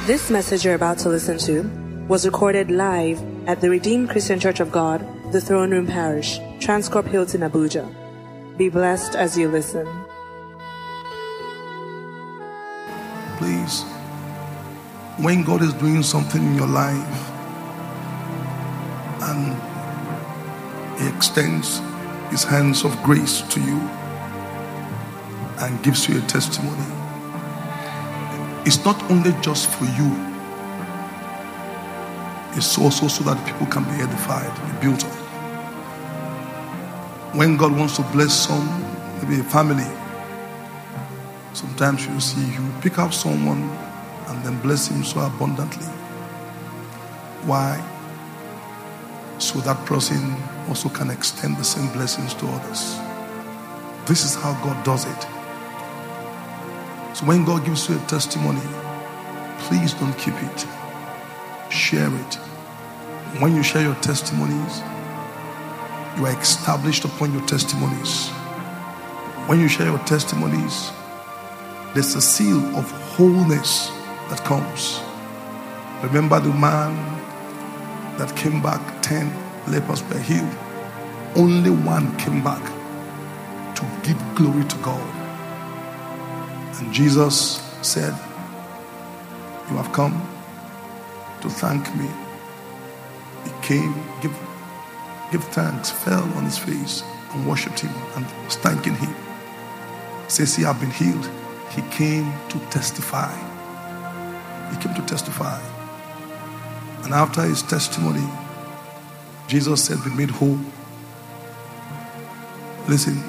This message you're about to listen to was recorded live at the Redeemed Christian Church of God, the Throne Room Parish, Transcorp Hilton, Abuja. Be blessed as you listen. Please, when God is doing something in your life and He extends His hands of grace to you and gives you a testimony, it's not only just for you, it's also so that people can be edified, be built up. When God wants to bless maybe a family, sometimes you see He will pick up someone and then bless him so abundantly. Why? So that person also can extend the same blessings to others. This is how God does it. So when God gives you a testimony, please don't keep it. Share it. When you share your testimonies, you are established upon your testimonies. When you share your testimonies, there's a seal of wholeness that comes. Remember the man that came back, 10 lepers were healed. Only one came back to give glory to God. And Jesus said, "You have come to thank me." He came, give thanks, fell on his face and worshipped him and was thanking him. Says he had been healed. He came to testify. He came to testify. And after his testimony, Jesus said, "Be made whole." Listen,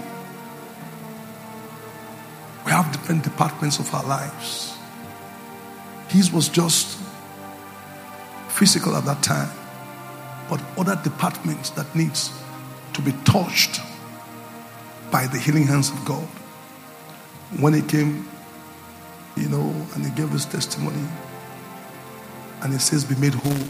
we have different departments of our lives. His was just physical at that time, but other departments that needs to be touched by the healing hands of God. When he came, and he gave this testimony, and he says, "Be made whole."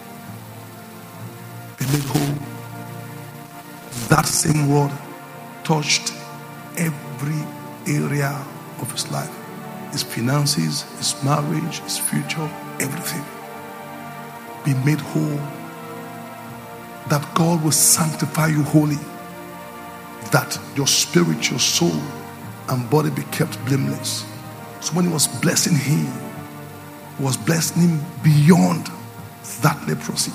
Be made whole. That same word touched every area of his life. His finances, his marriage, his future, everything. Be made whole. That God will sanctify you wholly. That your spirit, your soul, and body be kept blameless. So when he was blessing him, he was blessing him beyond that leprosy.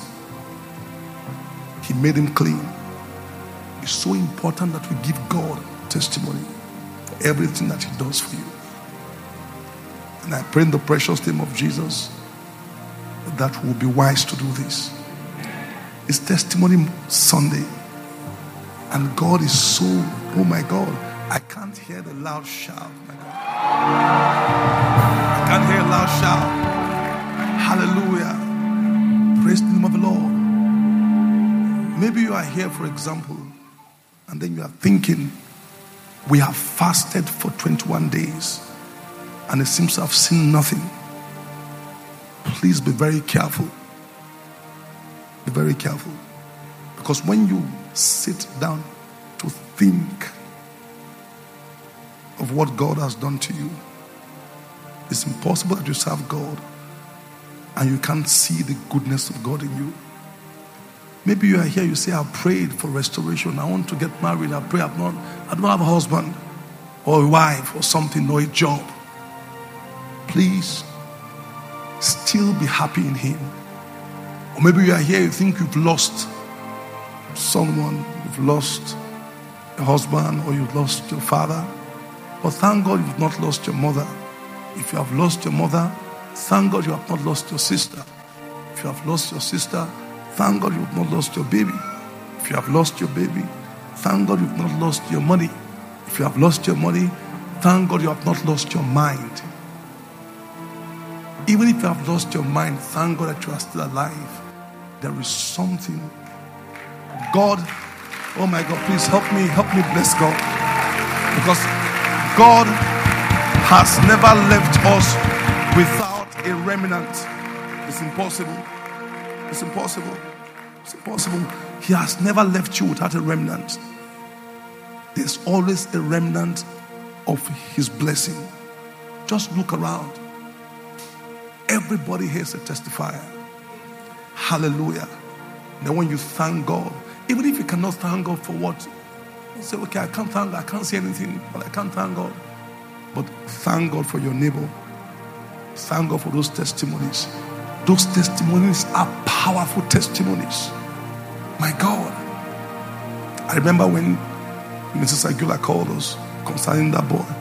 He made him clean. It's so important that we give God testimony for everything that he does for you. And I pray in the precious name of Jesus that we'll be wise to do this. It's Testimony Sunday. And God is so, oh my God, I can't hear the loud shout. My God. I can't hear a loud shout. Hallelujah. Praise the name of the Lord. Maybe you are here, for example, and then you are thinking, we have fasted for 21 days and it seems to have seen nothing. Please be very careful. Be very careful. Because when you sit down to think of what God has done to you, it's impossible that you serve God and you can't see the goodness of God in you. Maybe you are here, you say, "I've prayed for restoration. I want to get married. I pray I don't have a husband or a wife or something, or a job." Please, still be happy in Him. Or maybe you are here, you think you've lost someone, you've lost a husband, or you've lost your father. But thank God you've not lost your mother. If you have lost your mother, thank God you have not lost your sister. If you have lost your sister, thank God you have not lost your baby. If you have lost your baby, thank God you have not lost your money. If you have lost your money, thank God you have not lost your mind. Even if you have lost your mind, thank God that you are still alive. There is something. God, oh my God, please help me bless God. Because God has never left us without a remnant. It's impossible. It's impossible. It's impossible. He has never left you without a remnant. There's always a remnant of His blessing. Just look around. Everybody here is a testifier. Hallelujah. Then when you thank God, even if you cannot thank God for what, you say, okay, I can't say anything, but I can't thank God. But thank God for your neighbor. Thank God for those testimonies. Those testimonies are powerful testimonies. My God. I remember when Mrs. Aguilar called us concerning that boy.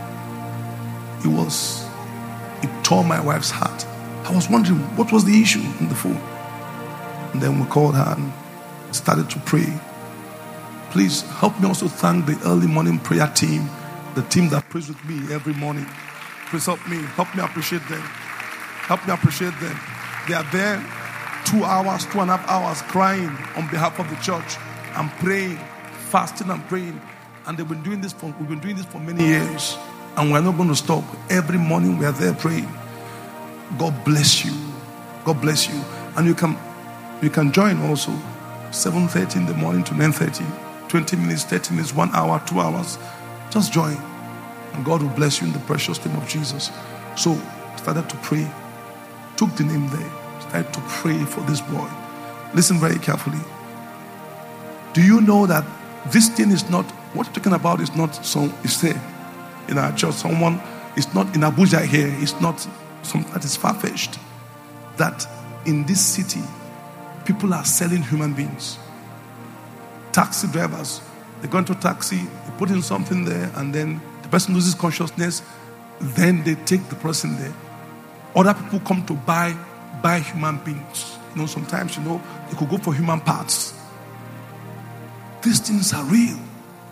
It tore my wife's heart. I was wondering what was the issue in the phone. And then we called her and started to pray. Please help me also thank the early morning prayer team, the team that prays with me every morning. Please help me appreciate them. Help me appreciate them. They are there 2 hours, 2.5 hours crying on behalf of the church and praying, fasting and praying. And we've been doing this for many years. And we're not going to stop. Every morning we are there praying. God bless you. God bless you. And you can join also 7:30 in the morning to 9:30. 20 minutes, 30 minutes, 1 hour, 2 hours. Just join. And God will bless you in the precious name of Jesus. So started to pray. Took the name there. Started to pray for this boy. Listen very carefully. Do you know that this thing is not, what you're talking about is not some, it's there in our church. Someone, it's not in Abuja here. It's not something that is far-fetched. That in this city, people are selling human beings. Taxi drivers, they go into taxi, they put in something there, and then the person loses consciousness, then they take the person there. Other people come to buy human beings. Sometimes, they could go for human parts. These things are real.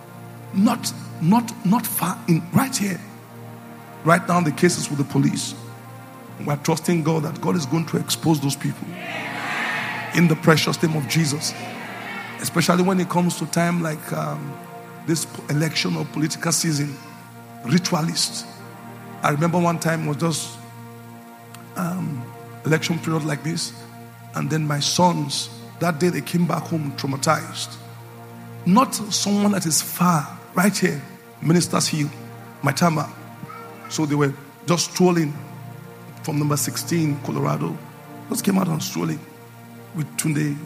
Not far in, right here. Right now, the cases with the police. We're trusting God that God is going to expose those people in the precious name of Jesus. Especially when it comes to time like this election or political season. Ritualists. I remember one time it was just election period like this, and then my sons, that day they came back home traumatized. Not someone that is far, right here, Ministers Hill, Maitama. So they were just strolling from number 16, Colorado. Just came out and strolling with Tunde,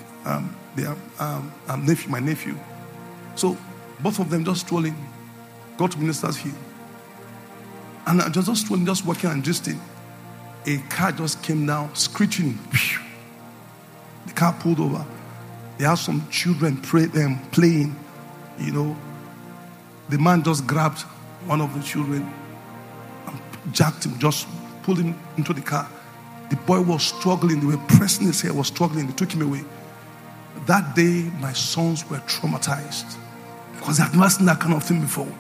my nephew. So both of them just strolling, got to Ministers Hill. And just strolling, just walking and gisting. A car just came down, screeching. The car pulled over. There are some children playing. The man just grabbed one of the children and jacked him, just pulled him into the car. The boy was struggling. They were pressing his hair, was struggling. They took him away. That day, my sons were traumatized because they had never seen that kind of thing before.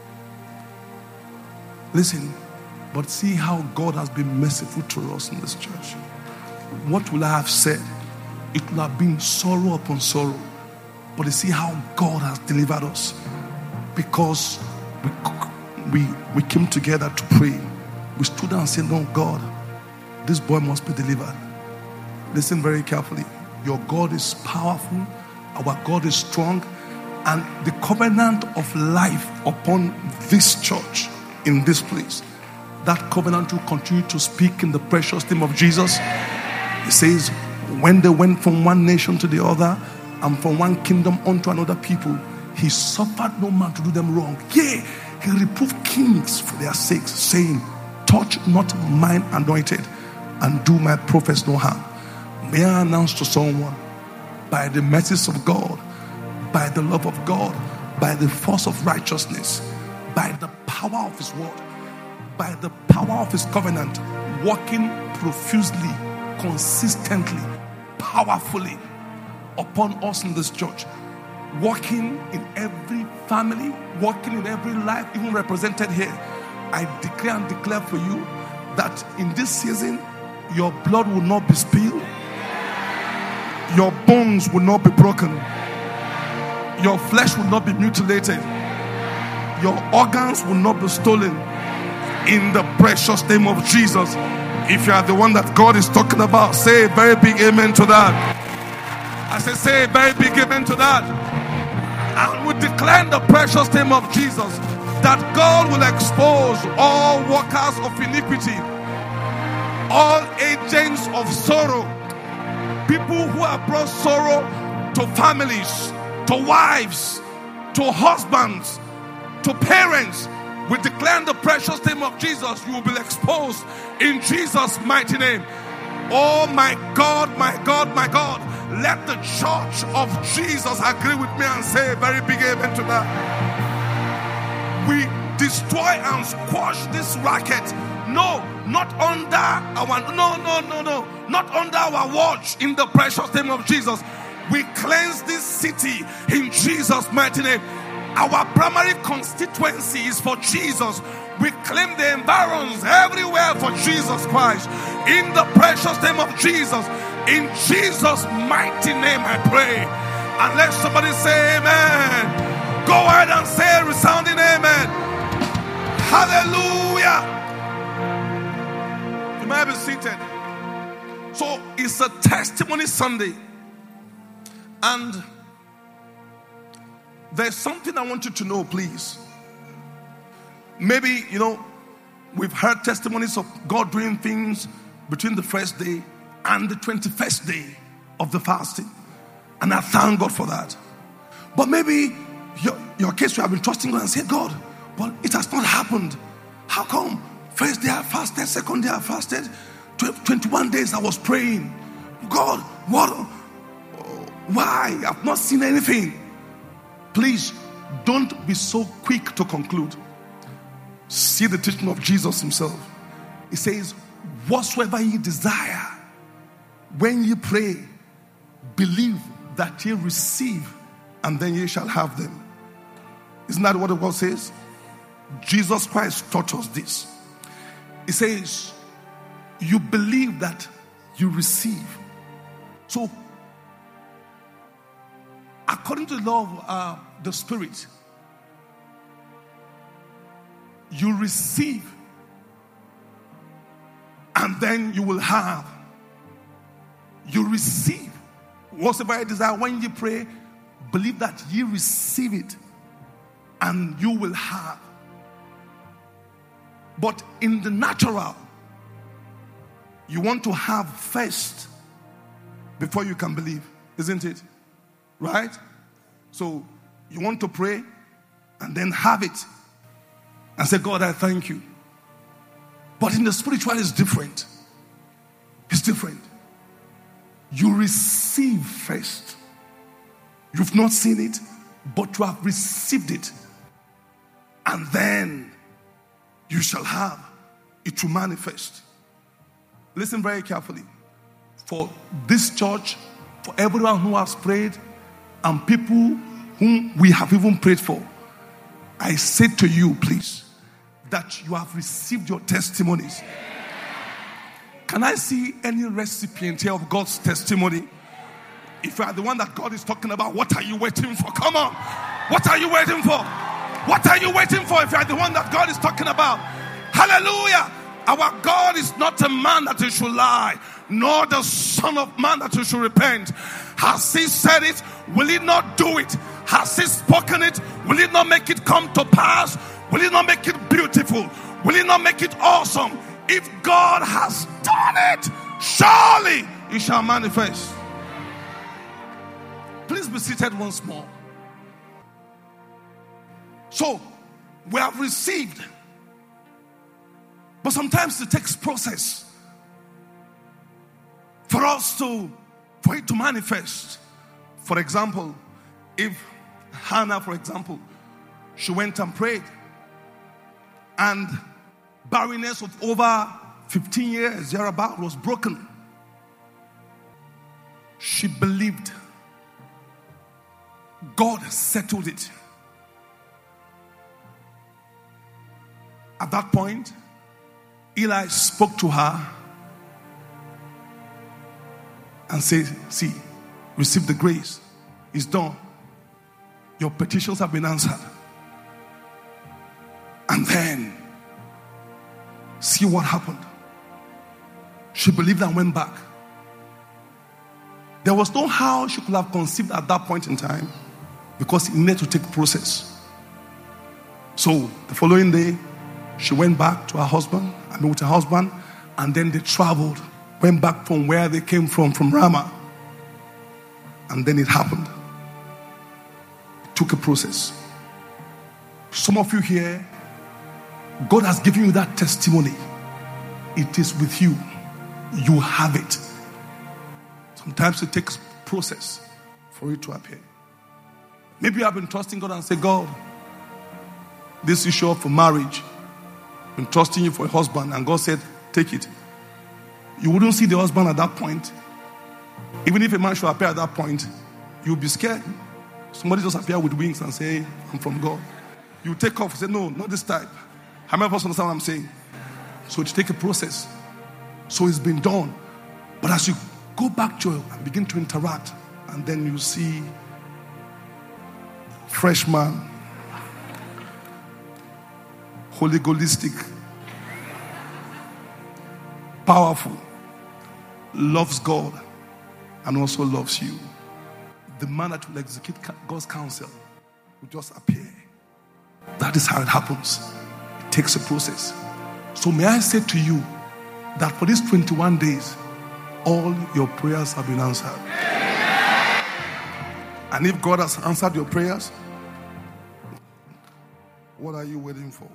Listen, but see how God has been merciful to us in this church. What will I have said? It will have been sorrow upon sorrow. But you see how God has delivered us. Because we came together to pray. We stood down and said, no, God, this boy must be delivered. Listen very carefully. Your God is powerful. Our God is strong. And the covenant of life upon this church, in this place, that covenant will continue to speak in the precious name of Jesus. It says, when they went from one nation to the other and from one kingdom unto another people, he suffered no man to do them wrong. Yea, he reproved kings for their sakes, saying, touch not mine anointed and do my prophets no harm. May I announce to someone, by the mercies of God, by the love of God, by the force of righteousness, by the power of his word, by the power of his covenant, working profusely, consistently, powerfully upon us in this church, working in every family, working in every life, even represented here. I declare and declare for you that in this season, your blood will not be spilled, your bones will not be broken, your flesh will not be mutilated, your organs will not be stolen, in the precious name of Jesus. If you are the one that God is talking about, say a very big amen to that. I say a very big amen to that. And we declare in the precious name of Jesus that God will expose all workers of iniquity, all agents of sorrow, people who have brought sorrow to families, to wives, to husbands, to parents, we declare in the precious name of Jesus, you will be exposed in Jesus' mighty name. Oh my God, my God, my God. Let the church of Jesus agree with me and say a very big amen to that. We destroy and squash this racket. No, not under our not under our watch, in the precious name of Jesus. We cleanse this city in Jesus' mighty name. Our primary constituency is for Jesus. We claim the environs everywhere for Jesus Christ. In the precious name of Jesus. In Jesus' mighty name I pray. And let somebody say amen. Go ahead and say a resounding amen. Hallelujah. You may be seated. So it's a testimony Sunday. And there's something I want you to know, please. Maybe, we've heard testimonies of God doing things between the first day and the 21st day of the fasting. And I thank God for that. But maybe your case, you have been trusting God and say, God, but it has not happened. How come? First day I fasted, second day I fasted, 21 days I was praying. God, what? Why? I've not seen anything. Please, don't be so quick to conclude. See the teaching of Jesus himself. He says, whatsoever ye desire, when ye pray, believe that ye receive, and then ye shall have them. Isn't that what the word says? Jesus Christ taught us this. He says, you believe that you receive. So, according to the law of the Spirit, you receive and then you will have. You receive whatsoever you desire. When you pray, believe that you receive it and you will have. But in the natural, you want to have first before you can believe, isn't it? Right? So you want to pray and then have it and say, God, I thank you. But in the spiritual, it's different. It's different. You receive first. You've not seen it, but you have received it. And then you shall have it to manifest. Listen very carefully. For this church, for everyone who has prayed, and people whom we have even prayed for, I say to you, please, that you have received your testimonies. Can I see any recipient here of God's testimony? If you are the one that God is talking about, what are you waiting for? Come on. What are you waiting for? What are you waiting for if you are the one that God is talking about? Hallelujah. Our God is not a man that he should lie, nor the son of man that he should repent. Has he said it? Will he not do it? Has he spoken it? Will he not make it come to pass? Will he not make it beautiful? Will he not make it awesome? If God has done it, surely it shall manifest. Please be seated once more. So, we have received. But sometimes it takes process for it to manifest. For example, if Hannah, for example, she went and prayed, and barrenness of over 15 years thereabout was broken. She believed. God settled it. At that point, Eli spoke to her and said, see, receive the grace. It's done. Your petitions have been answered. And then, see what happened. She believed and went back. There was no how she could have conceived at that point in time, because it needed to take process. So, the following day, she went back to her husband, with her husband, And then they traveled, went back from where they came from Ramah. And then it happened. It took a process. Some of you here, God has given you that testimony. It is with you. You have it. Sometimes it takes process for it to appear. Maybe you have been trusting God and say, God, this issue for marriage, I've been trusting you for a husband, and God said, take it. You wouldn't see the husband at that point. Even if a man should appear at that point, you'll be scared. Somebody just appear with wings and say, I'm from God. You take off and say, no, not this type. How many of us understand what I'm saying? So it take a process. So it's been done. But as you go back to it and begin to interact, and then you see fresh man, Holy Ghostic, powerful, loves God, and also loves you. The man that will execute God's counsel will just appear. That is how it happens. It takes a process. So may I say to you that for these 21 days, all your prayers have been answered. And if God has answered your prayers, what are you waiting for?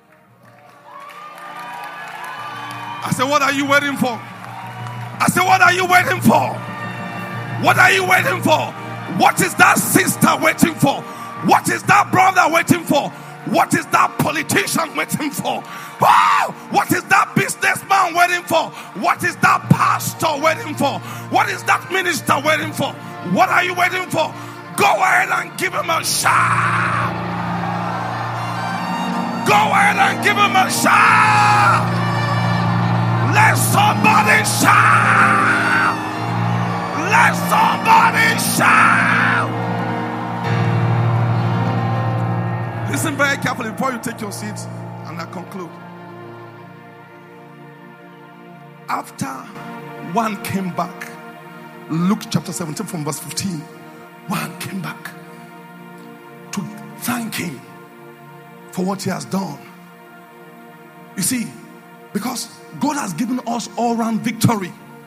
I said, what are you waiting for? I said, what are you waiting for? What are you waiting for? What is that sister waiting for? What is that brother waiting for? What is that politician waiting for? Wow! What is that businessman waiting for? What is that pastor waiting for? What is that minister waiting for? What are you waiting for? Go ahead and give him a shout. Go ahead and give him a shout. Let somebody shout. Let somebody shout. Listen very carefully before you take your seats, and I conclude. After one came back, Luke chapter 17 from verse 15, one came back to thank him for what he has done. You see, because God has given us all-round victory.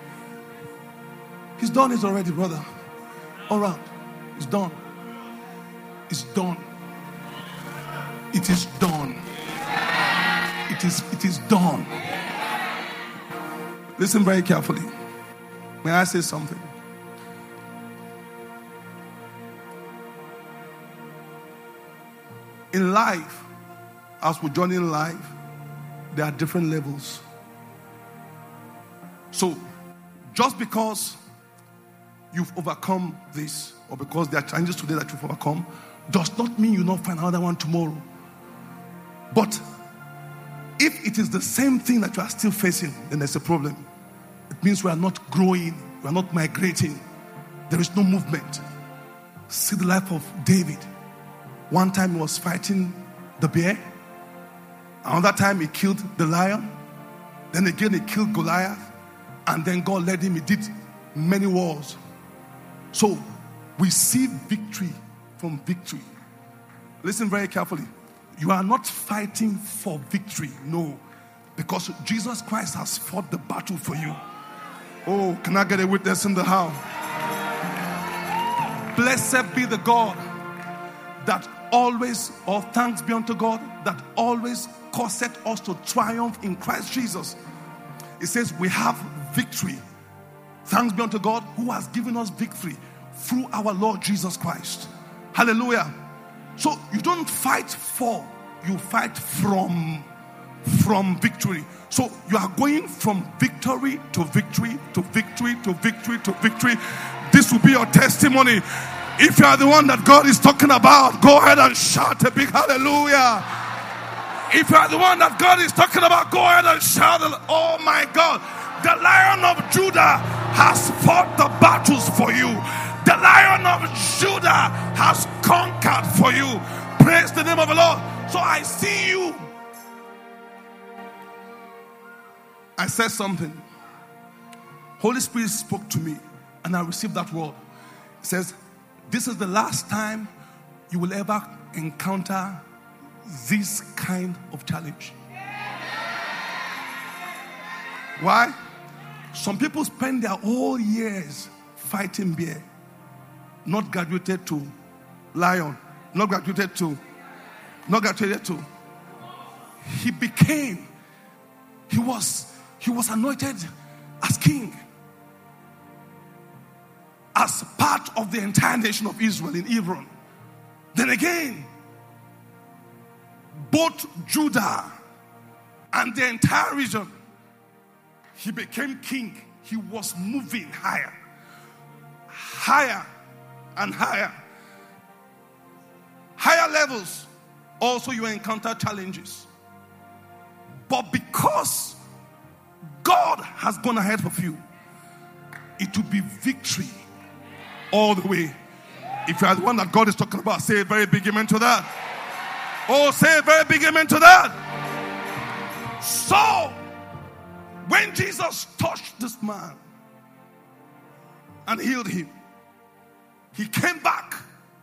He's done it already, brother. All round. It's done. It's done. It is done. It is done. Listen very carefully. May I say something? In life, as we journey in life, there are different levels. So, just because you've overcome this, or because there are challenges today that you've overcome, does not mean you'll not find another one tomorrow. But if it is the same thing that you are still facing, then there's a problem. It means we are not growing, we are not migrating. There is no movement. See the life of David. One time he was fighting the bear. Another time he killed the lion. Then again he killed Goliath. And then God led him. He did many wars. So we see victory from victory. Listen very carefully. You are not fighting for victory. No. Because Jesus Christ has fought the battle for you. Oh, can I get a witness in the house? Blessed be the God that always, or thanks be unto God, that always causeth us to triumph in Christ Jesus. It says we have victory. Thanks be unto God who has given us victory through our Lord Jesus Christ. Hallelujah. So you don't fight for, you fight from victory. So you are going from victory to victory to victory to victory to victory. This will be your testimony. If you are the one that God is talking about, go ahead and shout a big hallelujah. If you are the one that God is talking about, go ahead and shout, oh my God. The Lion of Judah has fought the battles for you. The Lion of Judah has conquered for you. Praise the name of the Lord. So I see you. I said something. Holy Spirit spoke to me and I received that word. It says, this is the last time you will ever encounter this kind of challenge. Why? Some people spend their whole years fighting bear. Not graduated to lion. Not graduated to. He was anointed as king. As part of the entire nation of Israel in Hebron. Then again, both Judah and the entire region, he became king. He was moving higher and higher. Higher levels. Also, you encounter challenges. But because God has gone ahead of you, it will be victory all the way. If you are the one that God is talking about, say a very big amen to that. Oh, say a very big amen to that. So, when Jesus touched this man and healed him, he came back.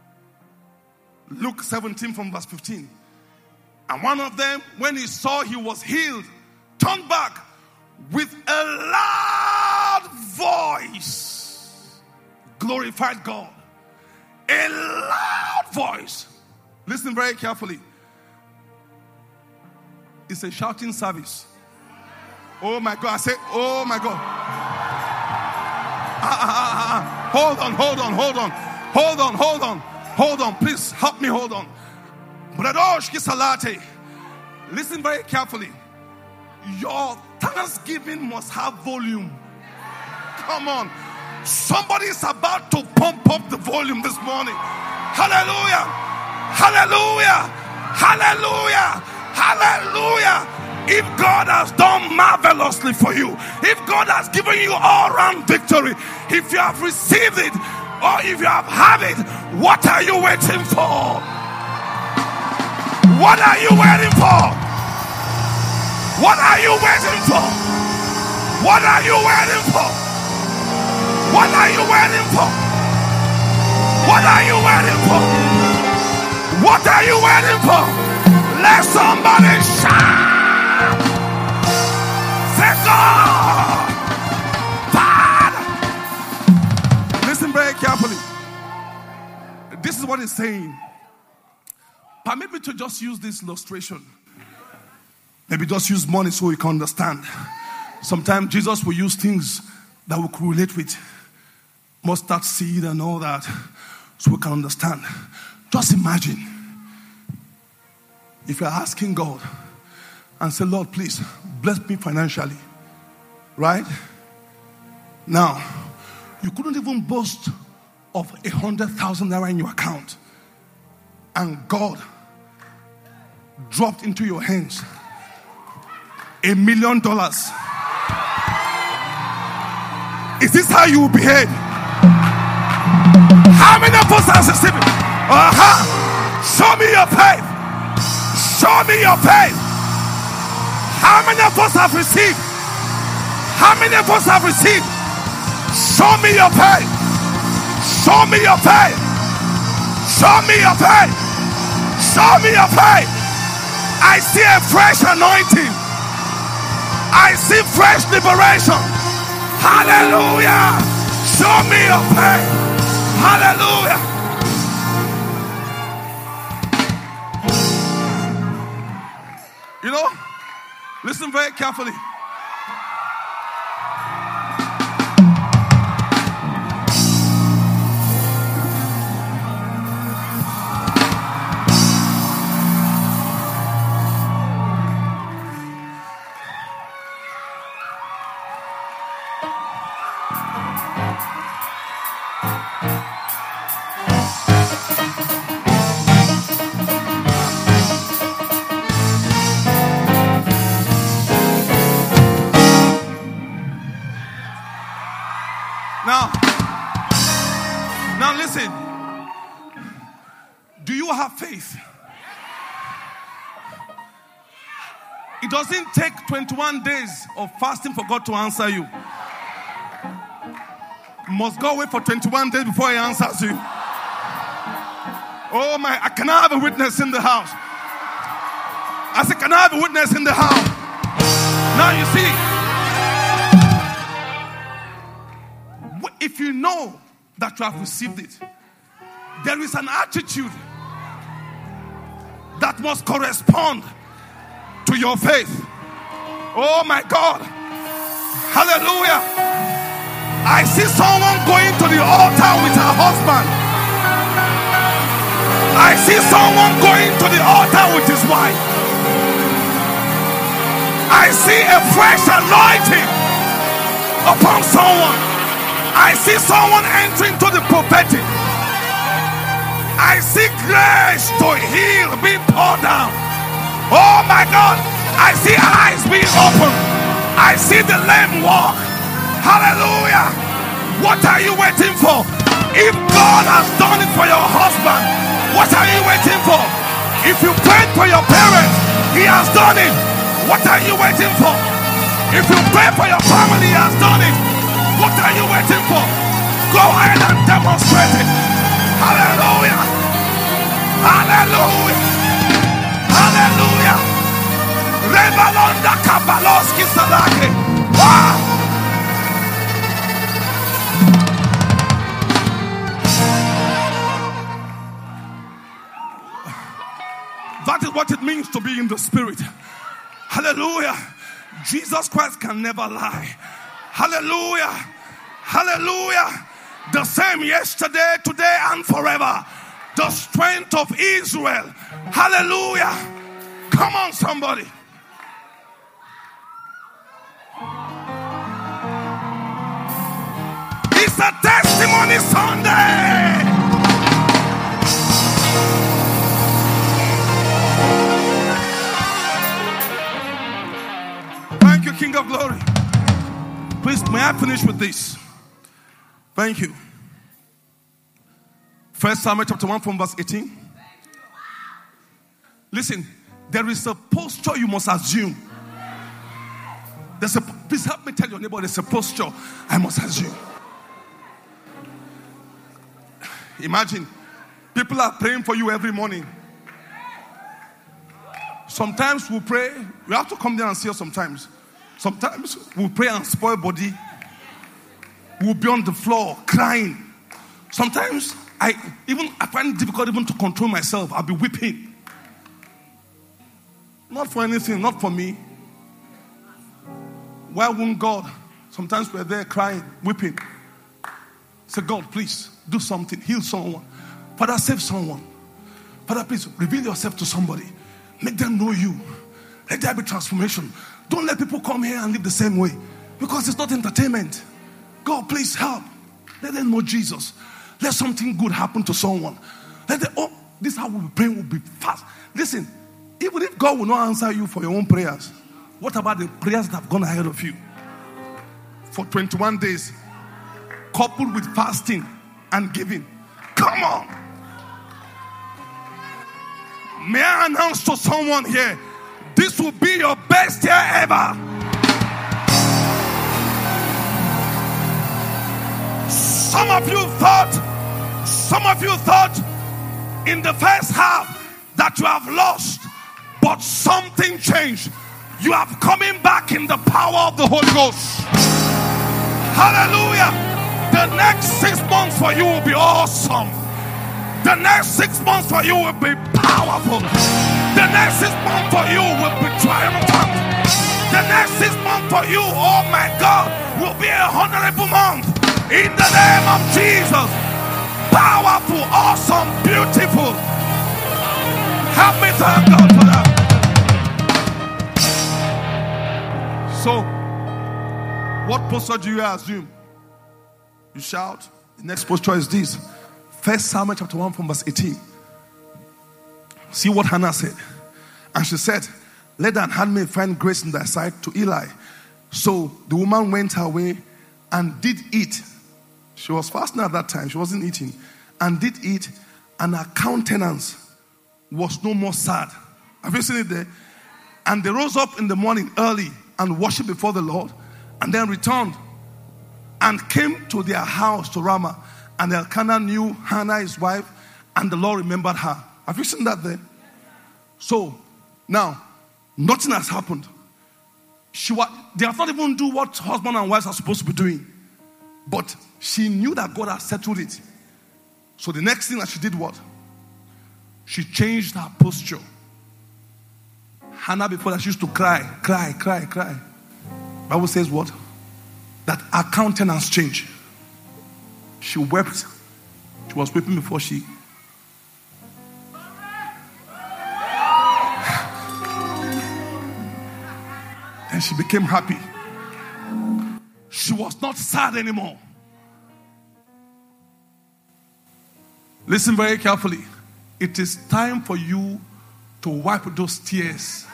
Luke 17 from verse 15. And one of them, when he saw he was healed, turned back with a loud voice. Glorified God. A loud voice. Listen very carefully. It's a shouting service. Oh my God. I say, oh my God. Hold on. Please help me hold on. Listen very carefully. Your thanksgiving must have volume. Come on. Somebody is about to pump up the volume this morning. Hallelujah. Hallelujah. Hallelujah. Hallelujah. If God has done marvelously for you, if God has given you all-round victory, if you have received it, or if you have had it, what are you waiting for? What are you waiting for? What are you waiting for? What are you waiting for? What are you waiting for? What are you waiting for? What are you waiting for? Let somebody shout. Say God. Father. Listen very carefully. This is what it's saying. Permit me to just use this illustration. Maybe just use money so we can understand. Sometimes Jesus will use things that we could relate with. Mustard seed and all that. So we can understand. Just imagine if you're asking God and say, Lord, please bless me financially. Right? Now, you couldn't even boast of 100,000 naira in your account. And God dropped into your hands $1 million. Is this how you will behave? How many of us are receiving? Show me your faith. Show me your faith. How many of us have received? How many of us have received? Show me your faith. Show me your faith. Show me your faith. Show me your faith. I see a fresh anointing. I see fresh liberation. Hallelujah. Show me your faith. Hallelujah. You know, listen very carefully. Now listen. Do you have faith? It doesn't take 21 days of fasting for God to answer you. You must go away for 21 days before He answers you. Oh my, can I have a witness in the house? I said, can I have a witness in the house? Now you see, if you know that you have received it, there is an attitude that must correspond to your faith. Oh my God. Hallelujah. I see someone going to the altar with her husband. I see someone going to the altar with his wife. I see a fresh anointing upon someone. I see someone entering to the prophetic. I see grace to heal being poured down. Oh my God. I see eyes being opened. I see the lame walk. Hallelujah. What are you waiting for? If God has done it for your husband, what are you waiting for? If you prayed for your parents, He has done it. What are you waiting for? If you pray for your family, He has done it. What are you waiting for? Go ahead and demonstrate it. Hallelujah. Hallelujah. Hallelujah. Rebalonda Kabaloski Salake. Wow. That is what it means to be in the Spirit. Hallelujah. Jesus Christ can never lie. Hallelujah. Hallelujah. The same yesterday, today, and forever. The strength of Israel. Hallelujah. Come on, somebody. It's a testimony Sunday. Thank you, King of Glory. Please, may I finish with this? Thank you. 1 Samuel chapter 1 from verse 18. Listen, there is a posture you must assume. Please help me tell your neighbor, there's a posture I must assume. Imagine, people are praying for you every morning. Sometimes we pray, we have to come there and see us sometimes. Sometimes we'll pray and spoil body. We'll be on the floor crying. Sometimes I find it difficult even to control myself. I'll be weeping. Not for anything, not for me. Why won't God? Sometimes we're there crying, weeping. Say, God, please do something. Heal someone. Father, save someone. Father, please reveal yourself to somebody. Make them know you. Let there be transformation. Don't let people come here and live the same way. Because it's not entertainment. God, please help. Let them know Jesus. Let something good happen to someone. This is how we'll be praying, will be fast. Listen, even if God will not answer you for your own prayers, what about the prayers that have gone ahead of you? For 21 days, coupled with fasting and giving. Come on. May I announce to someone here, this will be your best year ever. Some of you thought in the first half that you have lost, but something changed. You are coming back in the power of the Holy Ghost. Hallelujah. The next 6 months for you will be awesome. The next 6 months for you will be powerful. The next 6 months for you will be triumphant. The next 6 months for you, oh my God, will be a honorable month. In the name of Jesus. Powerful, awesome, beautiful. Help me thank God for that. So, what posture do you assume? You shout. The next posture is this. 1 Samuel chapter 1 from verse 18. See what Hannah said. And she said, let that handmaid find grace in thy sight to Eli. So the woman went her way and did eat. She was fasting at that time. She wasn't eating. And did eat. And her countenance was no more sad. Have you seen it there? And they rose up in the morning early and worshiped before the Lord. And then returned and came to their house to Ramah. And Elkanah knew Hannah, his wife, and the Lord remembered her. Have you seen that there? So, now, nothing has happened. They have not even do what husband and wives are supposed to be doing. But she knew that God had settled it. So the next thing that she did what? She changed her posture. Hannah before that she used to cry. Bible says what? That her countenance changed. She wept. She was weeping before she. And she became happy. She was not sad anymore. Listen very carefully. It is time for you to wipe those tears.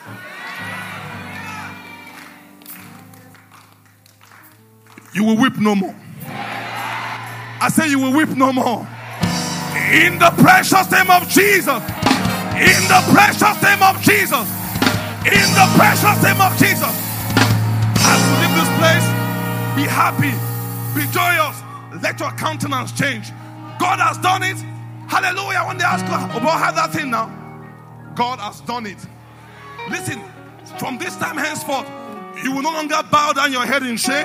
You will weep no more. I say you will weep no more. In the precious name of Jesus. In the precious name of Jesus. In the precious name of Jesus. As you leave this place, be happy, be joyous. Let your countenance change. God has done it. Hallelujah. When they ask you about how that thing now, God has done it. Listen, from this time henceforth, you will no longer bow down your head in shame.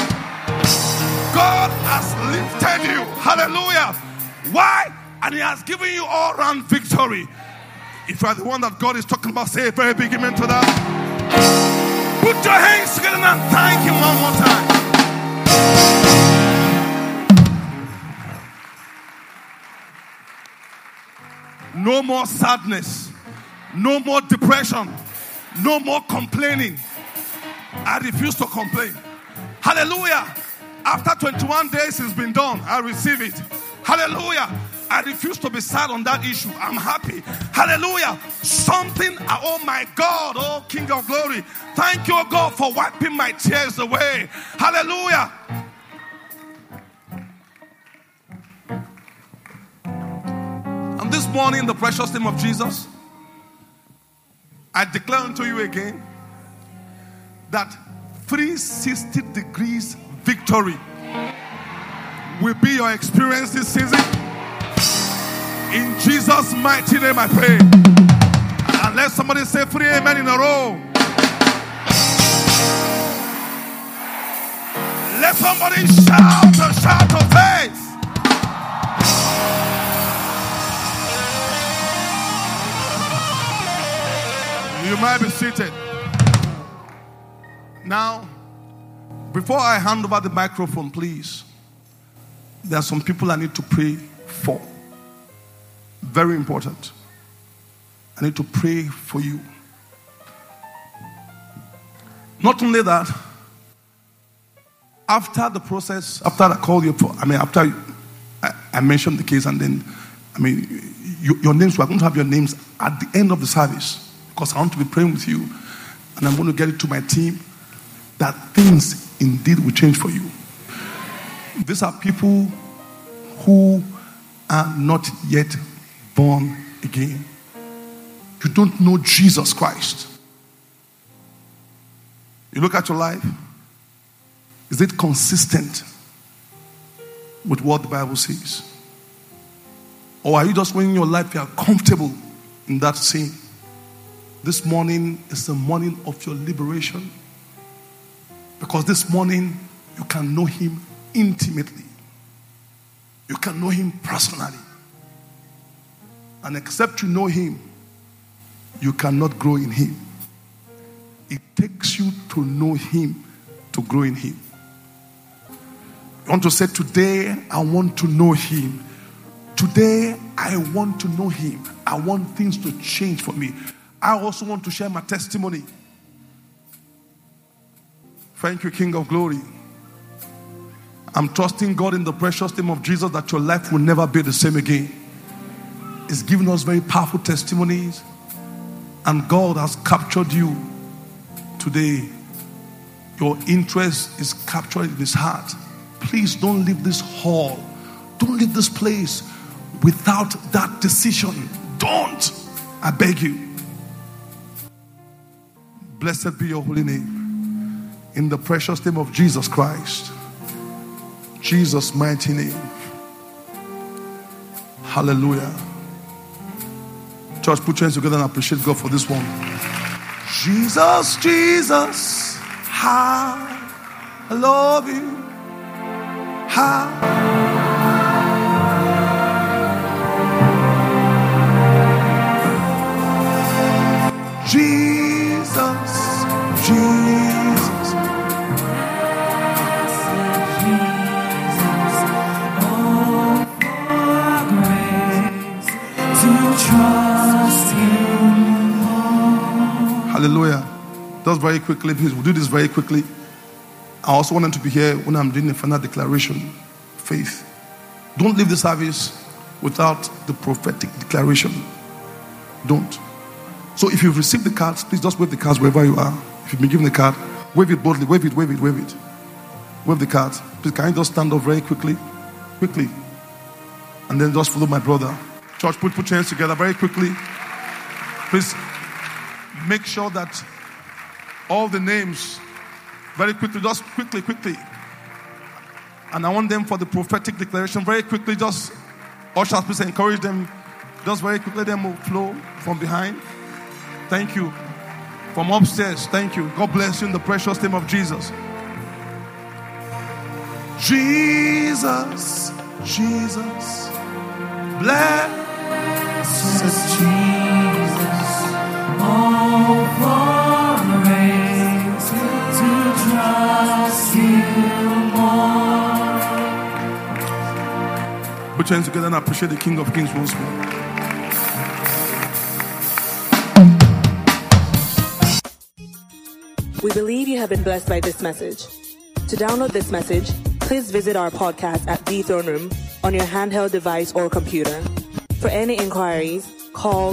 God has lifted you. Hallelujah. Why? And He has given you all-round victory. If you are the one that God is talking about, say a very big amen to that. Put your hands together and thank Him one more time. No more sadness. No more depression. No more complaining. I refuse to complain. Hallelujah. After 21 days it's been done. I receive it. Hallelujah. I refuse to be sad on that issue. I'm happy. Hallelujah. Something, oh my God, oh King of Glory. Thank you, God, for wiping my tears away. Hallelujah. And this morning, in the precious name of Jesus, I declare unto you again that 360 degrees victory will be your experience this season. In Jesus' mighty name I pray. And let somebody say 3 amen in a row. Let somebody shout a shout of faith. You might be seated. Now, before I hand over the microphone, please, there are some people I need to pray for. Very important. I need to pray for you. Not only that, after the process, after I called you, after I mentioned the case, and then, your names, we're going to have your names at the end of the service, because I want to be praying with you, and I'm going to get it to my team that things indeed will change for you. These are people who are not yet born again. You don't know Jesus Christ. You look at your life. Is it consistent with what the Bible says? Or are you just when in your life you are comfortable in that sin? This morning is the morning of your liberation. Because this morning you can know Him intimately. You can know Him personally. And except you know Him, you cannot grow in Him. It takes you to know Him to grow in Him. You want to say, today I want to know Him. Today I want to know Him. I want things to change for me. I also want to share my testimony. Thank you, King of Glory. I'm trusting God in the precious name of Jesus that your life will never be the same again. He's given us very powerful testimonies, and God has captured you today. Your interest is captured in His heart. Please don't leave this hall. Don't leave this place without that decision. Don't. I beg you. Blessed be your holy name. In the precious name of Jesus Christ. Jesus' mighty name. Hallelujah. Church, put your hands together and appreciate God for this one. Jesus, Jesus, I love you. Jesus, Jesus. Hallelujah. Just very quickly, please, we'll do this very quickly. I also want them to be here when I'm doing the final declaration. Faith. Don't leave the service without the prophetic declaration. Don't. So if you've received the cards, please just wave the cards wherever you are. If you've been given the card, wave it boldly, wave it, wave it, wave it. Wave the cards. Please, can you just stand up very quickly? Quickly. And then just follow my brother. Church, put your hands together very quickly. Please make sure that all the names, very quickly, just quickly. And I want them for the prophetic declaration very quickly. Just ushers, please encourage them. Just very quickly, let them flow from behind. Thank you. From upstairs, thank you. God bless you in the precious name of Jesus. Jesus, Jesus, blessed Jesus, all for grace to trust you more. Put your hands together and appreciate the King of Kings once more. We believe you have been blessed by this message. To download this message, please visit our podcast at The Throne Room on your handheld device or computer. For any inquiries, call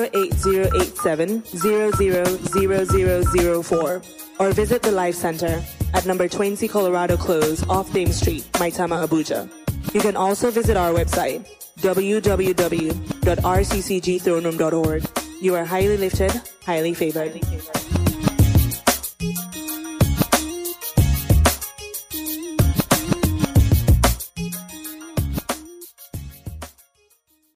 08087000004 or visit the Life Center at number 20 Colorado Close off Dame Street, Maitama, Abuja. You can also visit our website, www.rccgthroneroom.org. You are highly lifted, highly favored.